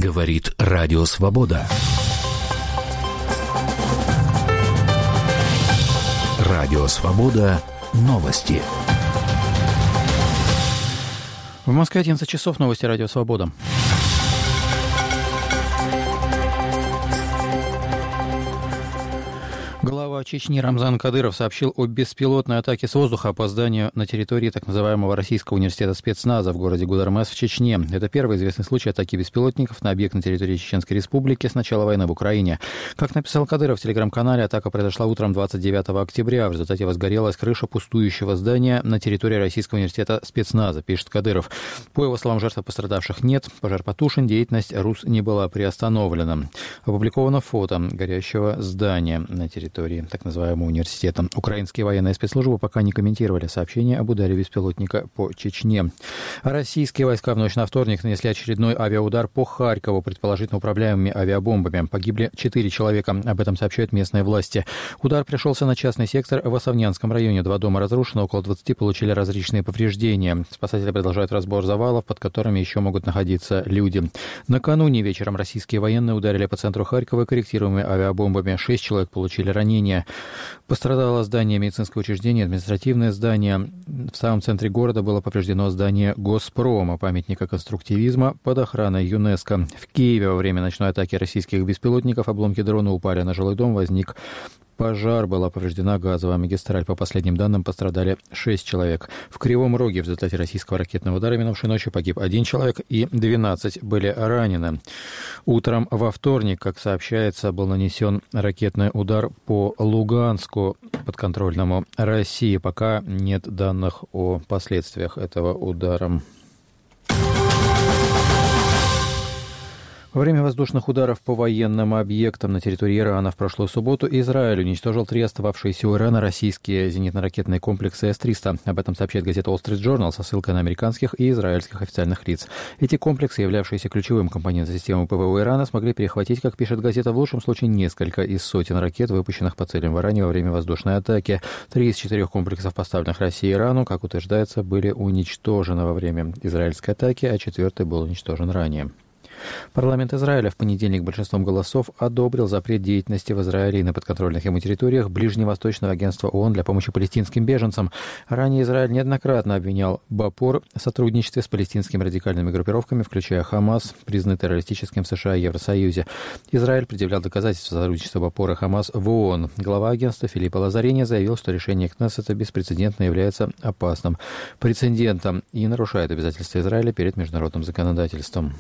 Говорит Радио Свобода. Радио Свобода. Новости. В Москве 11 часов. Новости Радио Свобода. Глава Чечни Рамзан Кадыров сообщил о беспилотной атаке с воздуха по зданию на территории так называемого Российского университета спецназа в городе Гудармес в Чечне. Это первый известный случай атаки беспилотников на объект на территории Чеченской Республики с начала войны в Украине. Как написал Кадыров в телеграм-канале, атака произошла утром 29 октября. В результате возгорелась крыша пустующего здания на территории Российского университета спецназа, пишет Кадыров. По его словам, жертв пострадавших нет, пожар потушен, деятельность РУС не была приостановлена. Опубликовано фото горящего здания на территории так называемого университета. Украинские военные спецслужбы пока не комментировали сообщение об ударе беспилотника по Чечне. Российские войска в ночь на вторник нанесли очередной авиаудар по Харькову, предположительно управляемыми авиабомбами. Погибли 4 человека, об этом сообщают местные власти. Удар пришелся на частный сектор в Осовнянском районе. 2 дома разрушены, около 20 получили различные повреждения. Спасатели продолжают разбор завалов, под которыми еще могут находиться люди. Накануне вечером российские военные ударили по центру Харькова корректируемыми авиабомбами. 6 человек получили ранения. Пострадало здание медицинского учреждения, административное здание. В самом центре города было повреждено здание Госпрома, памятника конструктивизма под охраной ЮНЕСКО. В Киеве во время ночной атаки российских беспилотников обломки дрона упали на жилой дом, возник пожар, была повреждена газовая магистраль. По последним данным, пострадали 6 человек. В Кривом Роге в результате российского ракетного удара минувшей ночью погиб 1 человек и 12 были ранены. Утром во вторник, как сообщается, был нанесен ракетный удар по Луганску, подконтрольному России. Пока нет данных о последствиях этого удара. Во время воздушных ударов по военным объектам на территории Ирана в прошлую субботу Израиль уничтожил 3 остававшиеся у Ирана российские зенитно-ракетные комплексы С-300. Об этом сообщает газета Wall Street Journal со ссылкой на американских и израильских официальных лиц. Эти комплексы, являвшиеся ключевым компонентом системы ПВО Ирана, смогли перехватить, как пишет газета, в лучшем случае несколько из сотен ракет, выпущенных по целям в Иране во время воздушной атаки. 3 из 4 комплексов, поставленных России и Ирану, как утверждается, были уничтожены во время израильской атаки, а 4-й был уничтожен ранее. Парламент Израиля в понедельник большинством голосов одобрил запрет деятельности в Израиле и на подконтрольных ему территориях Ближневосточного агентства ООН для помощи палестинским беженцам. Ранее Израиль неоднократно обвинял БАПОР в сотрудничестве с палестинскими радикальными группировками, включая Хамас, признанный террористическим в США и Евросоюзе. Израиль предъявлял доказательства сотрудничества БАПОР и Хамас в ООН. Глава агентства Филиппо Лазарини заявил, что решение Кнессета беспрецедентно является опасным прецедентом и нарушает обязательства Израиля перед международным законодательством.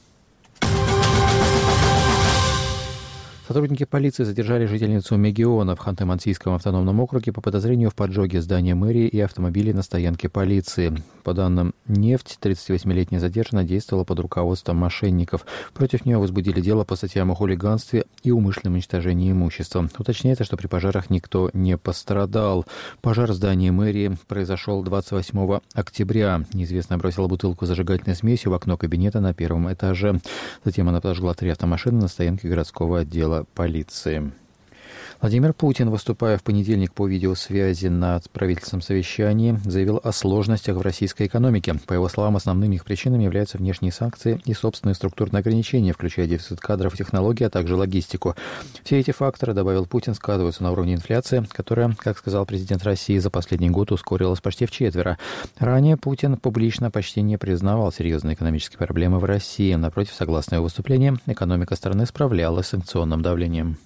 Сотрудники полиции задержали жительницу Мегиона в Ханты-Мансийском автономном округе по подозрению в поджоге здания мэрии и автомобилей на стоянке полиции. По данным «Нефть», 38-летняя задержанная действовала под руководством мошенников. Против нее возбудили дело по статьям о хулиганстве и умышленном уничтожении имущества. Уточняется, что при пожарах никто не пострадал. Пожар в здании мэрии произошел 28 октября. Неизвестная бросила бутылку с зажигательной смесью в окно кабинета на 1-м этаже. Затем она подожгла 3 автомашины на стоянке городского отдела полиции. Владимир Путин, выступая в понедельник по видеосвязи на правительственном совещании, заявил о сложностях в российской экономике. По его словам, основными их причинами являются внешние санкции и собственные структурные ограничения, включая дефицит кадров и технологий, а также логистику. Все эти факторы, добавил Путин, сказываются на уровне инфляции, которая, как сказал президент России, за последний год ускорилась почти вчетверо. Ранее Путин публично почти не признавал серьезные экономические проблемы в России. Напротив, согласно его выступлениям, экономика страны справлялась с санкционным давлением.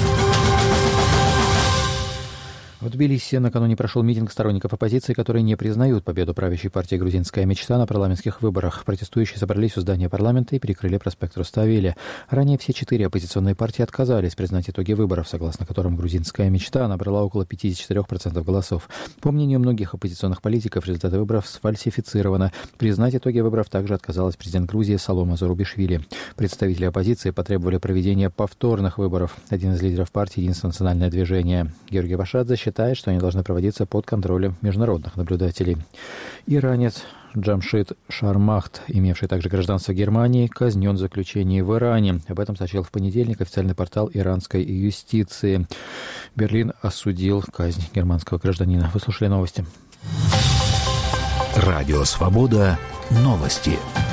В Тбилиси накануне прошел митинг сторонников оппозиции, которые не признают победу правящей партии «Грузинская мечта» на парламентских выборах. Протестующие собрались у здания парламента и перекрыли проспект Руставели. Ранее все 4 оппозиционные партии отказались признать итоги выборов, согласно которым «Грузинская мечта» набрала около 54% голосов. По мнению многих оппозиционных политиков, результаты выборов сфальсифицированы. Признать итоги выборов также отказалась президент Грузии Саломе Зурабишвили. Представители оппозиции потребовали проведения повторных выборов. Один из лидеров партии «Единственное национальное движение» Георгий Вашадзе считает, что они должны проводиться под контролем международных наблюдателей. Иранец Джамшид Шармахт, имевший также гражданство Германии, казнен в заключении в Иране. Об этом сообщил в понедельник официальный портал иранской юстиции. Берлин осудил казнь германского гражданина. Вы слушали новости. Радио Свобода. Новости.